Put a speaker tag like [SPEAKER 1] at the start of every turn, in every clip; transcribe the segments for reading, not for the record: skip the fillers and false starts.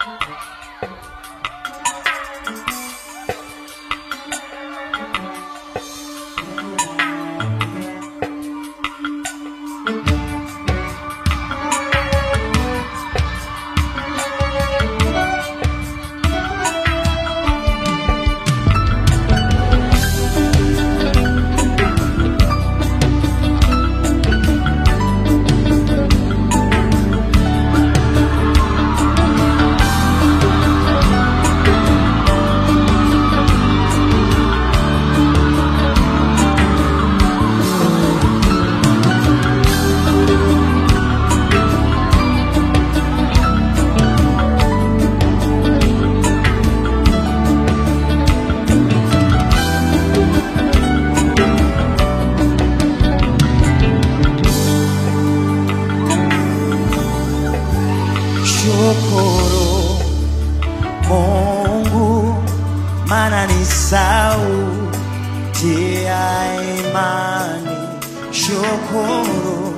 [SPEAKER 1] Shukuru Mungu, maana ni sauti ya imani. Shukuru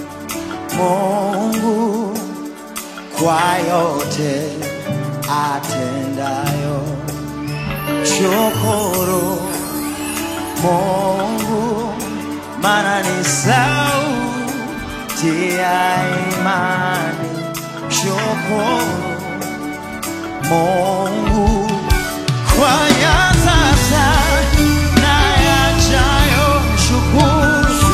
[SPEAKER 1] Mungu kwa yote atendayo. Shukuru Mungu, maana ni sauti ya imani. Shukuru Mungu kwa ya sasa na yajayo. Shukuru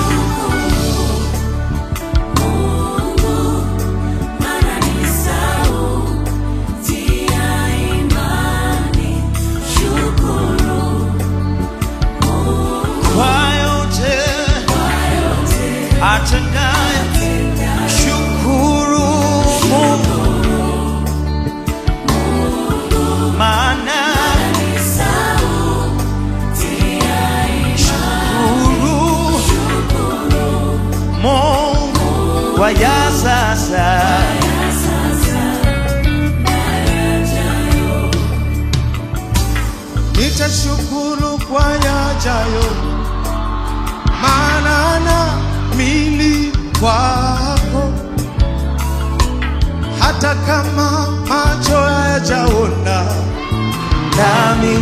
[SPEAKER 2] Mungu, maana ni sauti ya imani. Shukuru Mungu
[SPEAKER 1] kwa yote atendayo. Shukuru Mungu, maana ni sauti ya imani. Shukuru Mungu kwa ya sasa na yajayo.
[SPEAKER 3] Nitashukuru kwa yajayo, maana naamini kwako. Hata kama macho hayajaona,
[SPEAKER 1] nami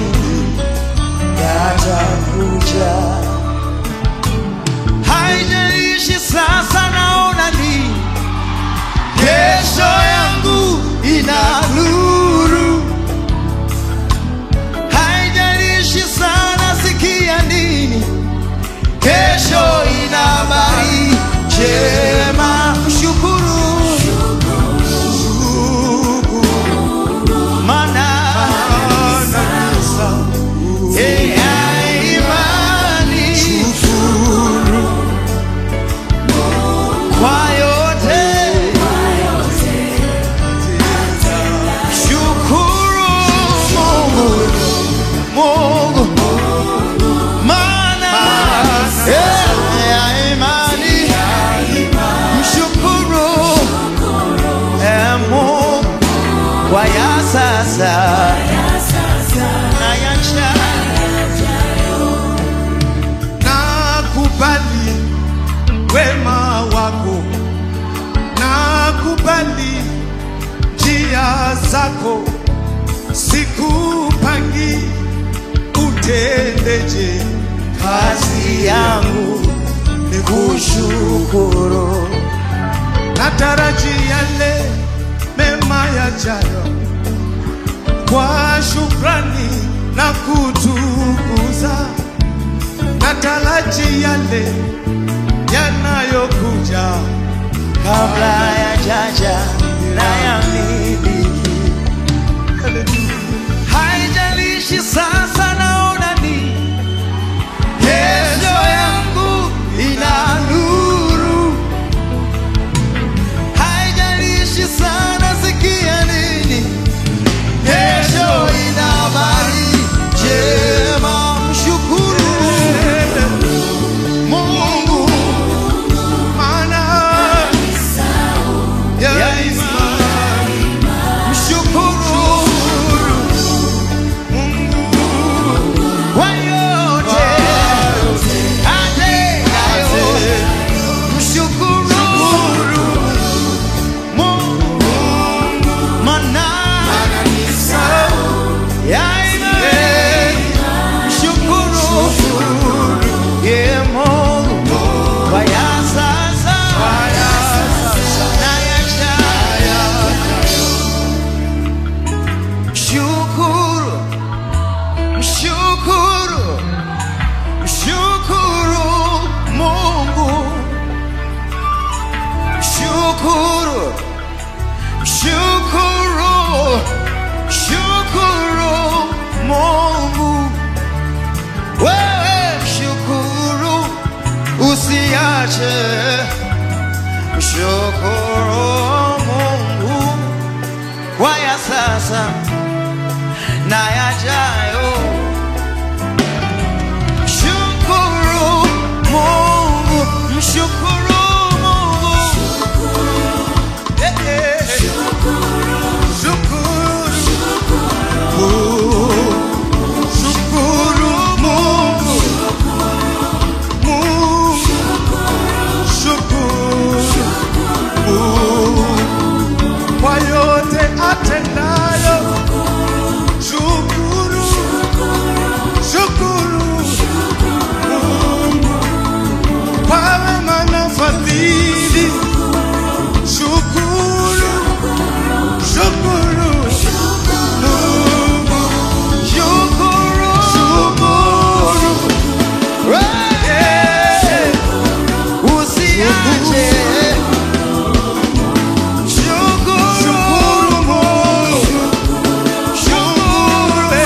[SPEAKER 1] yatakuja. Haijalishi sasa naona nini, kesho yangu ina nuru. Haijalishi sana sikia nini, kesho ina habari njema. Shukuru maana ya imani. Shukuru kwa yote. Shukuru Mungu, maana ya imani. Mshukuru Mungu kwa ya sasa na yajayo.
[SPEAKER 3] nakubali wema wako, nakubali njia zako. Sikupangi utendeje,
[SPEAKER 1] Kazi yangu ni kushukuru.
[SPEAKER 3] natarajia yale mema yajayo kwa shukrani na kutukuza. Nataraji yale yanayokuja
[SPEAKER 1] Kabla ya jaja na ya miliki. Haijalishi sasa naona nini, kesho yangu ina nuru. Haijalishi sana sikia nini, kesho ina habari njema. Mshukuru Mungu,
[SPEAKER 3] maana ya imani.
[SPEAKER 1] mshukuru
[SPEAKER 3] Mungu
[SPEAKER 1] usiache mshukuru Mungu kwa ya sasa na yajayo. Mshukuru Mungu, mshukuru Mungu.
[SPEAKER 3] Shukuru Mungu. Kwa yote atendayo, shukuru, shukuru Mungu. Kwa wema na fadhili, shukuru, shukuru Mungu.
[SPEAKER 1] Shukuru,
[SPEAKER 3] Shukuru,
[SPEAKER 1] usiache. Shukuru Mungu, shukuru,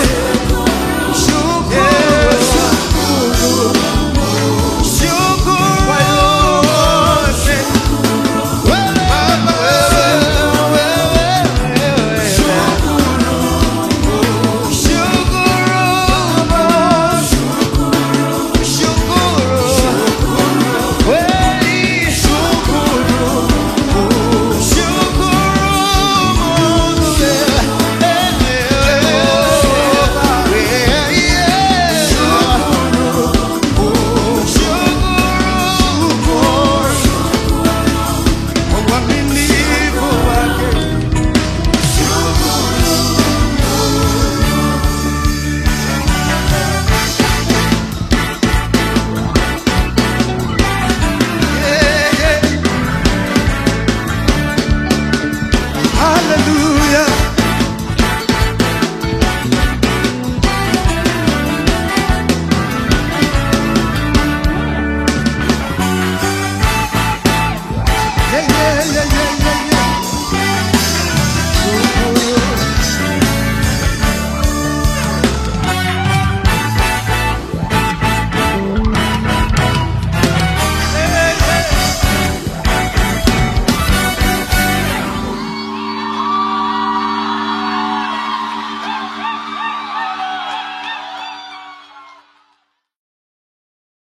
[SPEAKER 3] hallelujah.